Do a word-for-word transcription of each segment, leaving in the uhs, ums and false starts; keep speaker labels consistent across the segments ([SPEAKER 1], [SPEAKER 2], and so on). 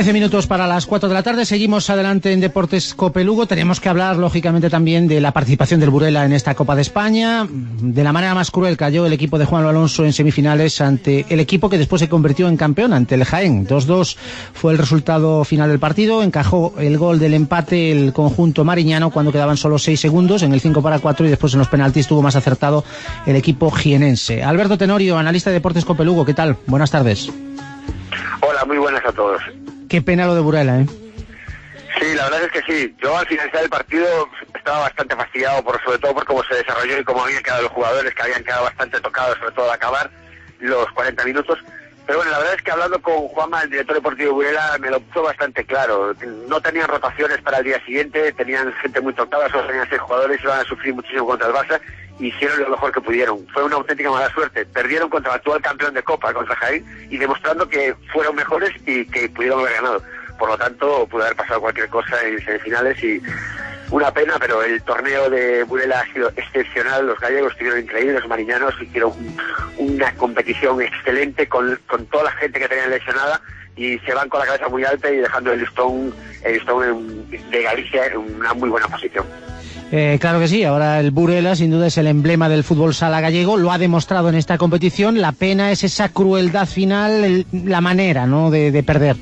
[SPEAKER 1] Trece minutos para las cuatro de la tarde. Seguimos adelante en Deportes Cope Lugo. Tenemos que hablar, lógicamente, también de la participación del Burela en esta Copa de España. De la manera más cruel cayó el equipo de Juan Alonso en semifinales ante el equipo que después se convirtió en campeón, ante el Jaén. dos dos fue el resultado final del partido. Encajó el gol del empate el conjunto mariñano cuando quedaban solo seis segundos, en el cinco para cuatro, y después en los penaltis tuvo más acertado el equipo jienense. Alberto Tenorio, analista de Deportes Cope Lugo, ¿qué tal? Buenas tardes.
[SPEAKER 2] Hola, muy buenas a todos.
[SPEAKER 1] Qué pena lo de Burela, ¿eh?
[SPEAKER 2] Sí, la verdad es que sí. Yo al finalizar el partido estaba bastante fastidiado, por, sobre todo por cómo se desarrolló y cómo habían quedado los jugadores, que habían quedado bastante tocados, sobre todo al acabar los cuarenta minutos. Pero bueno, la verdad es que hablando con Juanma, el director deportivo de Burela, me lo puso bastante claro. No tenían rotaciones para el día siguiente, tenían gente muy tocada, solo tenían seis jugadores, iban a sufrir muchísimo contra el Barça, y hicieron lo mejor que pudieron. Fue una auténtica mala suerte. Perdieron contra el actual campeón de Copa, contra Jaén, y demostrando que fueron mejores y que pudieron haber ganado. Por lo tanto, pudo haber pasado cualquier cosa en semifinales y una pena, pero el torneo de Burela ha sido excepcional. Los gallegos estuvieron increíbles, los mariñanos hicieron una competición excelente con, con toda la gente que tenían lesionada, y se van con la cabeza muy alta y dejando el listón, el listón en, de Galicia en una muy buena posición.
[SPEAKER 1] Eh, claro que sí, ahora el Burela sin duda es el emblema del fútbol sala gallego, lo ha demostrado en esta competición. La pena es esa crueldad final, el, la manera, ¿no?, de, de perder.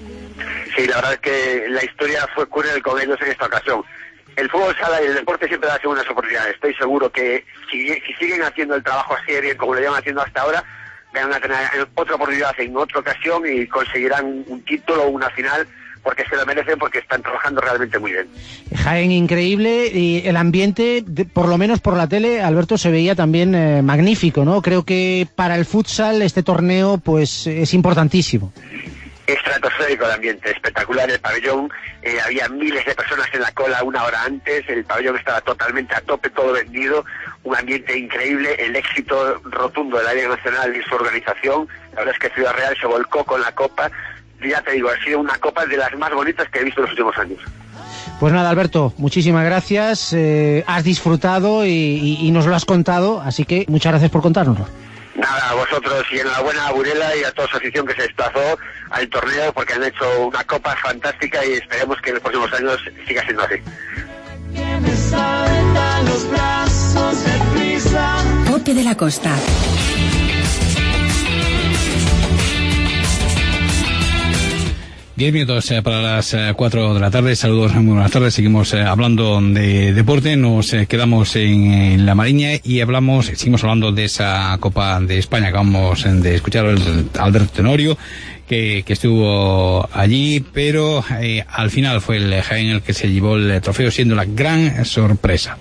[SPEAKER 2] Sí, la verdad es que la historia fue cruel con ellos en esta ocasión. El fútbol sala y el deporte siempre da segundas oportunidades. Estoy seguro que si, si siguen haciendo el trabajo así de bien como lo llevan haciendo hasta ahora, van a tener otra oportunidad en otra ocasión y conseguirán un título o una final, porque se lo merecen, porque están trabajando realmente muy bien.
[SPEAKER 1] Jaén increíble, y el ambiente, de, por lo menos por la tele, Alberto, se veía también eh, magnífico, ¿no? Creo que para el futsal este torneo pues es importantísimo.
[SPEAKER 2] Estratosférico el ambiente, espectacular el pabellón, eh, había miles de personas en la cola una hora antes, el pabellón estaba totalmente a tope, todo vendido, un ambiente increíble, el éxito rotundo de la Liga Nacional y su organización. La verdad es que Ciudad Real se volcó con la copa. Ya te digo, ha sido una copa de las más bonitas que he visto en los últimos años.
[SPEAKER 1] Pues nada, Alberto, muchísimas gracias, eh, has disfrutado y, y, y nos lo has contado, así que muchas gracias por contárnoslo.
[SPEAKER 2] Nada, a vosotros, y enhorabuena a Burela y a toda su afición que se desplazó al torneo, porque han hecho una copa fantástica y esperemos que en los próximos años siga siendo así.
[SPEAKER 3] Cope de la Costa.
[SPEAKER 4] Diez minutos eh, para las eh, cuatro de la tarde. Saludos, muy buenas tardes. Seguimos eh, hablando de deporte. Nos eh, quedamos en, en la Mariña y hablamos, seguimos hablando de esa Copa de España. Acabamos de escuchar al Alberto Tenorio, que, que estuvo allí, pero eh, al final fue el Jaén el que se llevó el trofeo, siendo la gran sorpresa.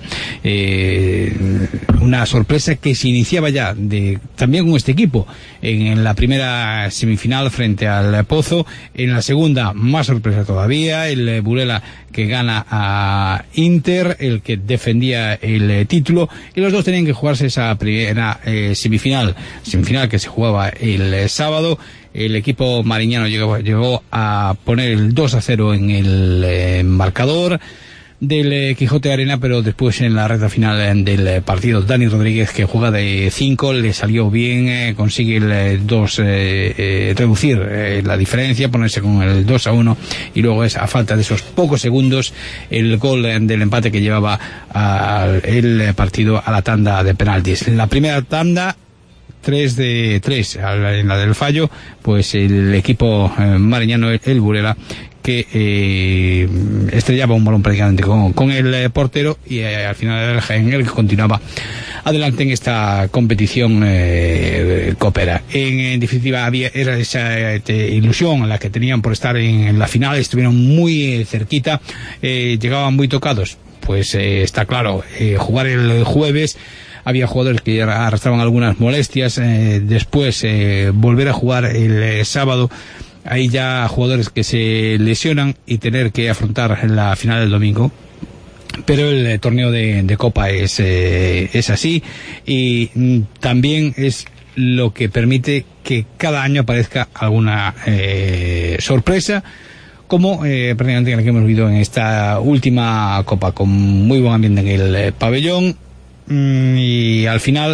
[SPEAKER 4] Eh, una sorpresa que se iniciaba ya de, también con este equipo en, en la primera semifinal frente al Pozo. En la segunda, más sorpresa todavía, el Burela que gana a Inter, el que defendía el eh, título, y los dos tenían que jugarse esa primera eh, semifinal, semifinal que se jugaba el eh, sábado. El equipo mariñano llegó, llegó a poner el dos a cero en el eh, marcador del eh, Quijote Arena, pero después en la recta final eh, del eh, partido, Dani Rodríguez, que juega de cinco, le salió bien, eh, consigue el eh, dos, eh, eh, reducir eh, la diferencia, ponerse con el dos a uno, y luego es a falta de esos pocos segundos el gol eh, del empate que llevaba a, el partido a la tanda de penaltis. En la primera tanda, tres de tres, en la del fallo, pues el equipo eh, mariñano, el, el Burela, que eh, estrellaba un balón prácticamente con, con el eh, portero, y eh, al final era el Jaén el que continuaba adelante en esta competición eh, copera. En, en definitiva, había era esa eh, ilusión la que tenían por estar en, en la final, estuvieron muy eh, cerquita, eh, llegaban muy tocados. Pues eh, está claro, eh, jugar el jueves, había jugadores que arrastraban algunas molestias, eh, después eh, volver a jugar el eh, sábado, hay ya jugadores que se lesionan y tener que afrontar la final del domingo. Pero el eh, torneo de, de Copa es, eh, es así, y mm, también es lo que permite que cada año aparezca alguna eh, sorpresa, como eh, prácticamente la que hemos vivido en esta última Copa, con muy buen ambiente en el eh, pabellón, mm, y al final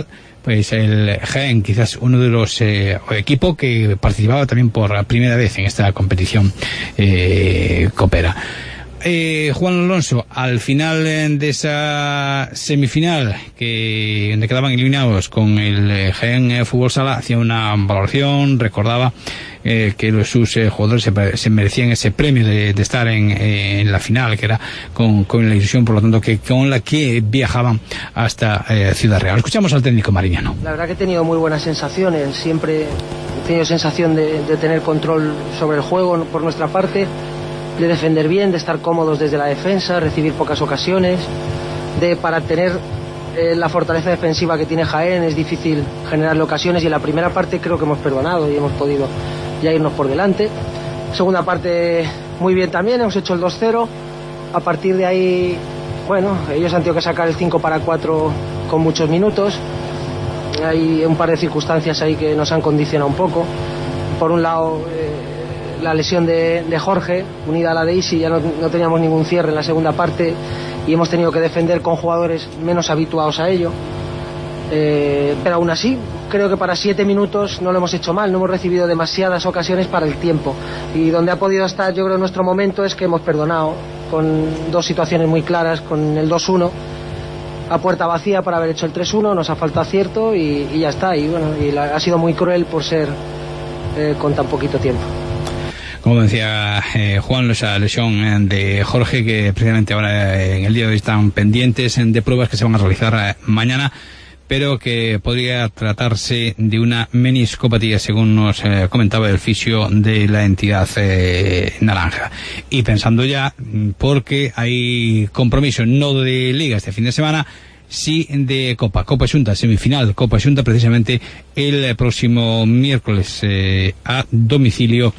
[SPEAKER 4] pues el Jaén, quizás uno de los eh, equipos que participaba también por primera vez en esta competición eh, copera. Eh, Juan Alonso, al final de esa semifinal que donde quedaban eliminados con el Jaén eh, Fútbol Sala, hacía una valoración, recordaba eh, que los, sus eh, jugadores se, se merecían ese premio de, de estar en, eh, en la final, que era con, con la ilusión, por lo tanto, que con la que viajaban hasta eh, Ciudad Real. Escuchamos al técnico mariñano.
[SPEAKER 5] La verdad que he tenido muy buenas sensaciones, siempre he tenido sensación de, de tener control sobre el juego por nuestra parte, de defender bien, de estar cómodos desde la defensa, recibir pocas ocasiones, de para tener eh, la fortaleza defensiva que tiene Jaén es difícil generarle ocasiones, y en la primera parte creo que hemos perdonado y hemos podido ya irnos por delante. Segunda parte muy bien también, hemos hecho el dos cero, a partir de ahí, bueno, ellos han tenido que sacar el cinco para cuatro con muchos minutos, hay un par de circunstancias ahí que nos han condicionado un poco. Por un lado, eh, la lesión de, de Jorge, unida a la de Isi, ya no, no teníamos ningún cierre en la segunda parte y hemos tenido que defender con jugadores menos habituados a ello. Eh, pero aún así, creo que para siete minutos no lo hemos hecho mal, no hemos recibido demasiadas ocasiones para el tiempo. Y donde ha podido estar, yo creo, nuestro momento es que hemos perdonado, con dos situaciones muy claras, con el dos uno a puerta vacía para haber hecho el tres uno, nos ha faltado acierto y, y ya está. Y bueno, y la, ha sido muy cruel por ser eh, con tan poquito tiempo.
[SPEAKER 4] Como decía eh, Juan, esa lesión de Jorge, que precisamente ahora eh, en el día de hoy están pendientes de pruebas que se van a realizar eh, mañana, pero que podría tratarse de una meniscopatía, según nos eh, comentaba el fisio de la entidad eh, naranja. Y pensando ya, porque hay compromiso no de liga este fin de semana, sí de Copa, Copa Xunta, semifinal Copa Xunta, precisamente el próximo miércoles eh, a domicilio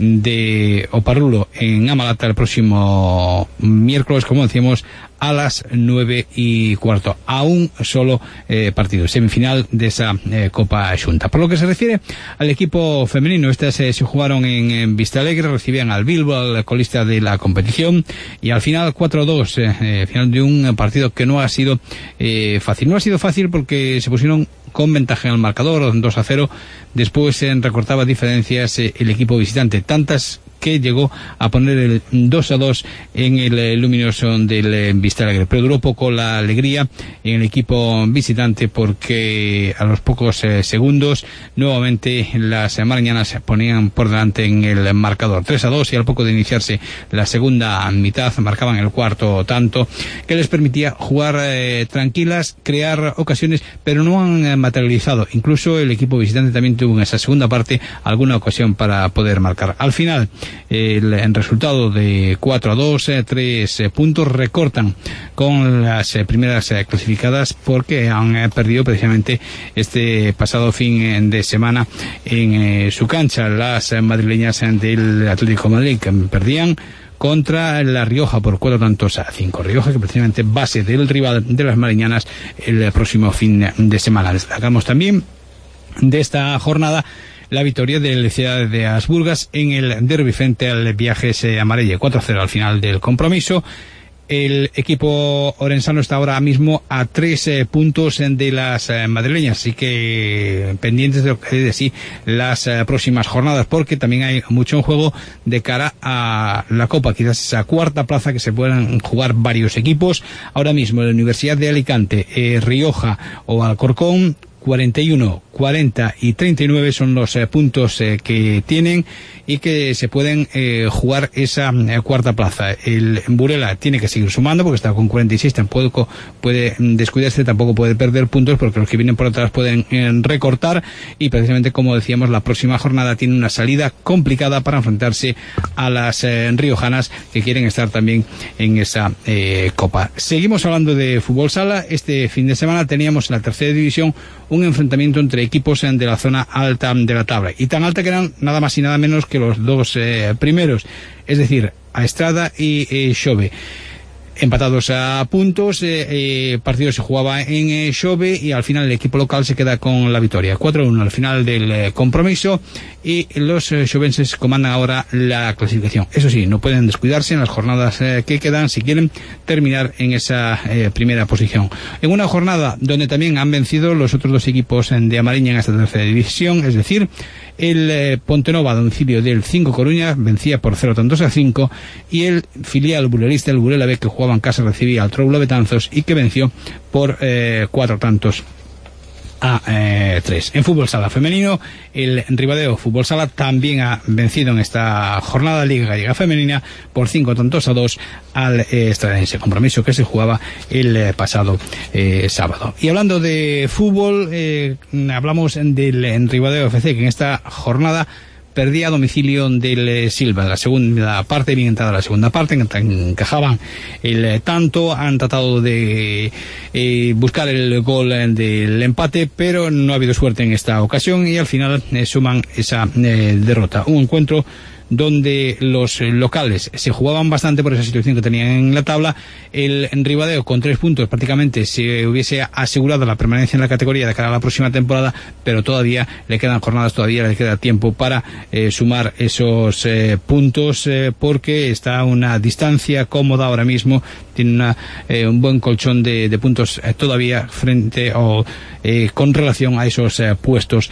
[SPEAKER 4] de Oparrulo en Amalata, el próximo miércoles, como decíamos, a las nueve y cuarto, a un solo eh, partido, semifinal de esa eh, Copa Xunta. Por lo que se refiere al equipo femenino, estas eh, se jugaron en, en Vistalegre, recibían al Bilbo, al colista de la competición, y al final cuatro dos, eh, eh, final de un partido que no ha sido eh, fácil. No ha sido fácil porque se pusieron con ventaja en el marcador, dos a cero, después eh, recortaba diferencias eh, el equipo visitante, tantas que llegó a poner el dos a dos en el eh, luminoso del eh, Vistalegre, pero duró poco la alegría en el equipo visitante, porque a los pocos eh, segundos nuevamente las eh, mariñanas se ponían por delante en el marcador tres a dos, y al poco de iniciarse la segunda mitad marcaban el cuarto tanto, que les permitía jugar eh, tranquilas, crear ocasiones, pero no han eh, materializado. Incluso el equipo visitante también tuvo en esa segunda parte alguna ocasión para poder marcar. Al final, el, el resultado de cuatro a dos, eh, tres eh, puntos, recortan con las eh, primeras eh, clasificadas, porque han eh, perdido precisamente este pasado fin de semana en eh, su cancha las eh, madrileñas eh, del Atlético de Madrid, que perdían contra La Rioja por cuatro tantos a cinco. Rioja, que precisamente base del rival de las mariñanas el próximo fin de semana. Destacamos también de esta jornada la victoria del Ciudad de Asburgas en el derbi frente al Viajes Amarelle, cuatro a cero al final del compromiso. El equipo orensano está ahora mismo a tres eh, puntos de las eh, madrileñas, así que pendientes de lo que de sí las eh, próximas jornadas, porque también hay mucho en juego de cara a la Copa, quizás esa cuarta plaza que se puedan jugar varios equipos. Ahora mismo la Universidad de Alicante, eh, Rioja o Alcorcón, cuarenta y uno, cuarenta y treinta y nueve son los eh, puntos eh, que tienen, y que se pueden eh, jugar esa eh, cuarta plaza. El Burela tiene que seguir sumando porque está con cuarenta y seis, tampoco puede descuidarse, tampoco puede perder puntos, porque los que vienen por atrás pueden eh, recortar, y precisamente, como decíamos, la próxima jornada tiene una salida complicada para enfrentarse a las eh, riojanas, que quieren estar también en esa eh, Copa. Seguimos hablando de fútbol sala. Este fin de semana teníamos en la tercera división un enfrentamiento entre equipos de la zona alta de la tabla, y tan alta que eran nada más y nada menos que los dos eh, primeros, es decir, Aestrada y eh, Xove. empatados a puntos, eh, eh, partido se jugaba en eh, Xove y al final el equipo local se queda con la victoria, cuatro a uno al final del eh, compromiso, y los eh, xovenses comandan ahora la clasificación. Eso sí, no pueden descuidarse en las jornadas eh, que quedan si quieren terminar en esa eh, primera posición. En una jornada donde también han vencido los otros dos equipos de Amariña en esta tercera división, es decir, el eh, Pontenova a domicilio del cinco Coruña vencía por cero tantos a cinco, y el filial burelista, el Burela B, que jugaba en casa, recibía al Troula Betanzos y que venció por eh, cuatro tantos a eh, tres. En fútbol sala femenino, el Ribadeo Fútbol Sala también ha vencido en esta jornada Liga Gallega Femenina por cinco tantos a dos al eh, Estradense, compromiso que se jugaba el eh, pasado eh, sábado. Y hablando de fútbol, eh, hablamos del Ribadeo F C, que en esta jornada perdía a domicilio del eh, Silva. La segunda parte, bien entrada la segunda parte, encajaban el eh, tanto, han tratado de eh, buscar el gol eh, del empate, pero no ha habido suerte en esta ocasión y al final eh, suman esa eh, derrota. Un encuentro donde los locales se jugaban bastante por esa situación que tenían en la tabla. El Ribadeo con tres puntos prácticamente se hubiese asegurado la permanencia en la categoría de cara a la próxima temporada, pero todavía le quedan jornadas, todavía le queda tiempo para eh, sumar esos eh, puntos, eh, porque está a una distancia cómoda ahora mismo, tiene una, eh, un buen colchón de, de puntos eh, todavía frente o eh, con relación a esos eh, puestos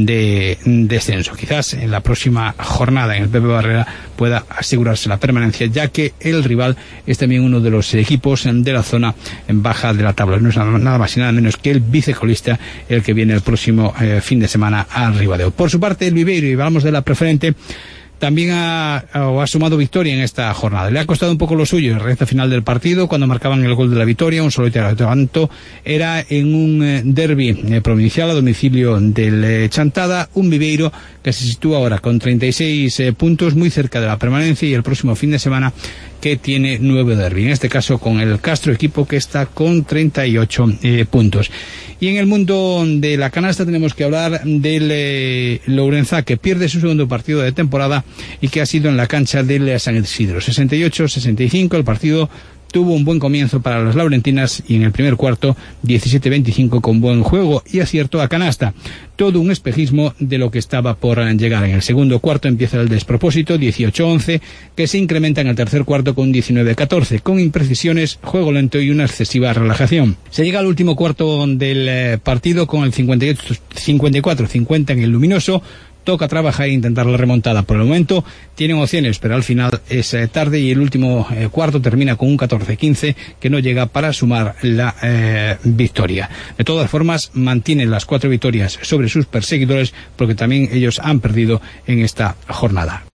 [SPEAKER 4] de descenso. Quizás en la próxima jornada en el Pepe Barrera pueda asegurarse la permanencia, ya que el rival es también uno de los equipos de la zona en baja de la tabla. No es nada más y nada menos que el vicecolista, el que viene el próximo eh, fin de semana al Ribadeo. Por su parte, el Viveiro, y hablamos de la preferente, también ha, ha sumado victoria en esta jornada. Le ha costado un poco lo suyo en la recta final del partido, cuando marcaban el gol de la victoria, un solitario tanto. Era en un eh, derbi eh, provincial a domicilio del eh, Chantada, un Viveiro que se sitúa ahora con treinta y seis eh, puntos, muy cerca de la permanencia, y el próximo fin de semana que tiene nuevo derbi, en este caso con el Castro, equipo que está con treinta y ocho eh, puntos. Y en el mundo de la canasta tenemos que hablar del eh, Lourenzá, que pierde su segundo partido de temporada y que ha sido en la cancha del San Isidro. sesenta y ocho sesenta y cinco, el partido tuvo un buen comienzo para las laurentinas y en el primer cuarto diecisiete veinticinco con buen juego y acierto a canasta. Todo un espejismo de lo que estaba por llegar. En el segundo cuarto empieza el despropósito, dieciocho once, que se incrementa en el tercer cuarto con diecinueve catorce, con imprecisiones, juego lento y una excesiva relajación. Se llega al último cuarto del eh, partido con el cincuenta y ocho, cincuenta y cuatro cincuenta en el luminoso. Toca trabajar e intentar la remontada. Por el momento tienen opciones, pero al final es eh, tarde, y el último eh, cuarto termina con un catorce quince que no llega para sumar la eh, victoria. De todas formas, mantienen las cuatro victorias sobre sus perseguidores, porque también ellos han perdido en esta jornada.